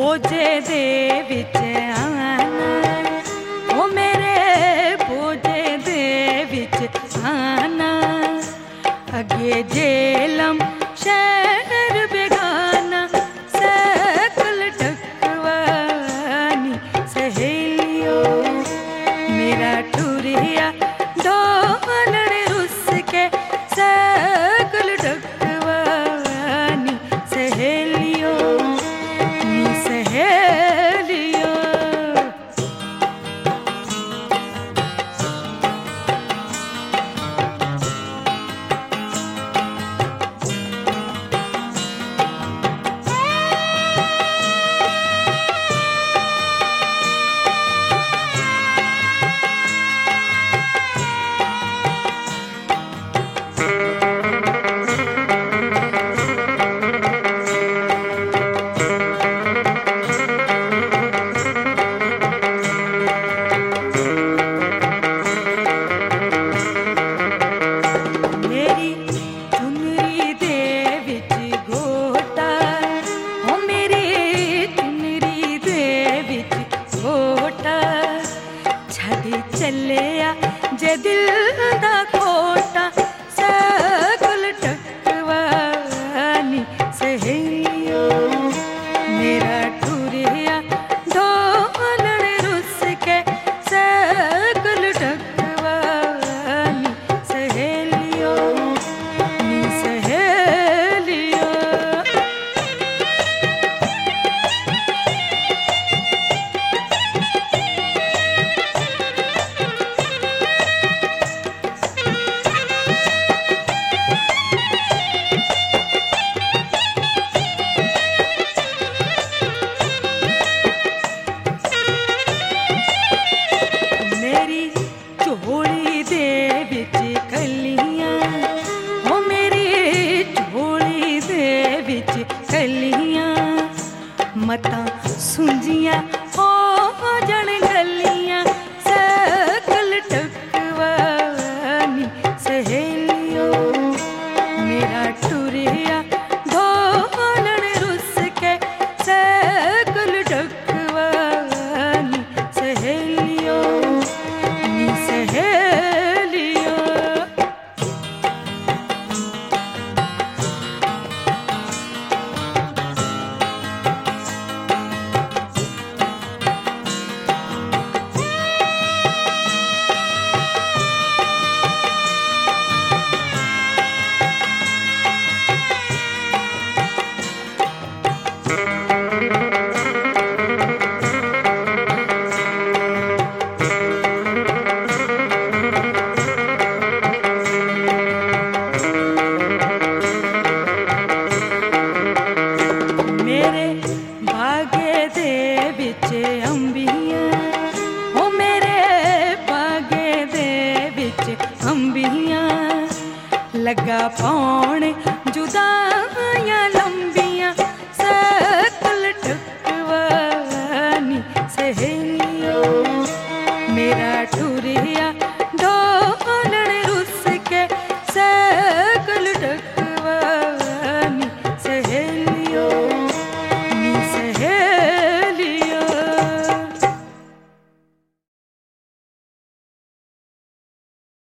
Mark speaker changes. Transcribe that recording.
Speaker 1: भोजे दे विच आना, ओ मेरे भोजे दे विच आना। अगे जेलम शहर बेगाना, सकल टकवानी सहेलियों। मेरा टुरिया डोलड़ रुस के, सकल टकवानी सहेलियों नी सहेलियों। चलिया जे दिल दा खोटा, सकल टकवानी सहेलियों। मेरा टुरिया डोलड़ रुस के, सकल टकवानी सहेलियों नी सहेलियों। झोली दे विच कलियां, ओ मेरी झोली दे विच कलियां। मतां सुंजियां हो जण गलियां, सकल टकवानी सहेलियों। मेरा टुरिया डोलड़ रुस के, सकल टकवानी सहेलियों नी सहेलियों। मेरे भागे दे विच अंबियां, ओ मेरे भागे दे विच अंबियां। लगा पौन जुदाइयां लंबियां, सकल टकवानी सहेलियों। मेरा टुरिया